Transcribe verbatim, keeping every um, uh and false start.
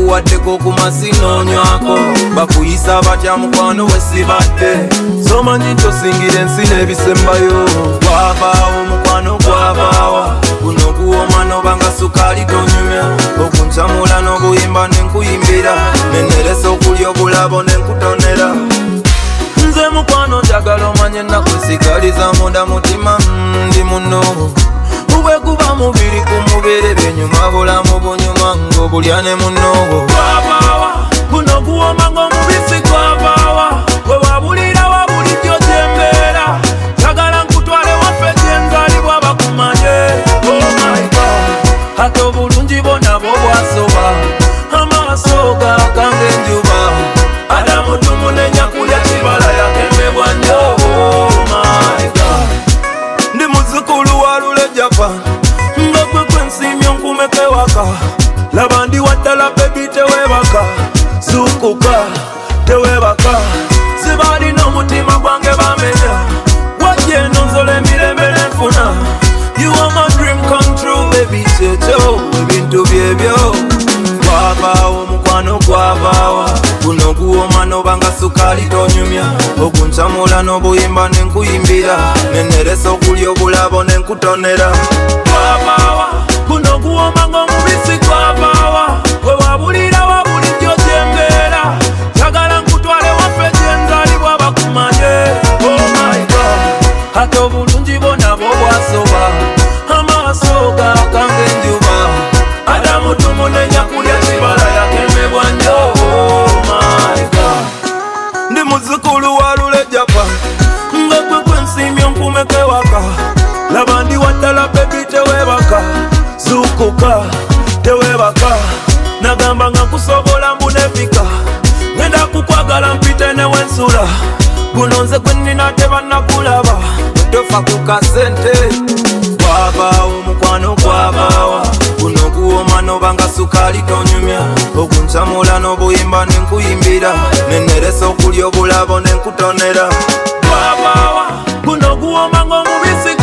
bakuwaddeko ku masino nywako bakuyisa batya mukwano wesibadde somanyi nti osingira ensi n'ebisembayo gwavaawo mukwano gwavaawa guno guwoma nobanga sukaali tonyumya okuncamula n'obuyimba nenkuyimbira neneresa okulya obulabo nenkutonera nze mukwano njagala omanye ennakusigaliza munda mutima ndi muno bwe guba mubiri ku mubiri benyuma bulamu bunyuma ng'obulya ne munobo gwavaawa guno guwoma ng'omubisi gwavaawa gwe wabulira wabulijjo gyembeera njagala nkutwale waffe gyenzaalibwa bakumanye oh my god ate obulungi bonabo bwasoba amaaso gakanga enjuba adamu tumunenya kulya kibala yakemebwa nnyo oh my god ndi muzukulu wa lule Japan ngakwe kwensimyo nkumeke waka laba ndi waddala bebi tewebaka zukuka tewebaka sibalina omutima gwange bamenya wajeno nzola emirembe nenfuna you are my dream come true baby kyecho ebintu byebyo gwavaawo mukwano gwavaawa guno guwoma nobanga sukaali tonyumya okuncamula n'obuyimba nenkuyimbira neneresa okulya obulabo nenkutonera gwavaawa guno guwoma ng'omubisi gwavaawa gwe wabulira wabulijjo gyembeera njagala nkutwale waffe gyenzaalibwa bakumanye oh my god ate obulungi bonabo bwasoba amaaso gakanga enjuba adamu tumunenya kulya kibala yakemebwa nnyo oh my god ndi muzukulu wa lule Japan ngakwe kwensimyo nkumeke waka laba ndi waddala bebi tewebaka zukuka tewebaka nagamba nga nkusobola mbunepika ngenda kukwagala mpite newensula guno nze gwe nnina tebannakulaba tofa ku kasente gwavaawo mukwano gwavaawa guno guwoma nobanga sukaali tonyumya okuncamula n'obuyimba nenkuyimbira neneresa okulya obulabo nenkutonera gwavaawa guno guwoma ng'omubisi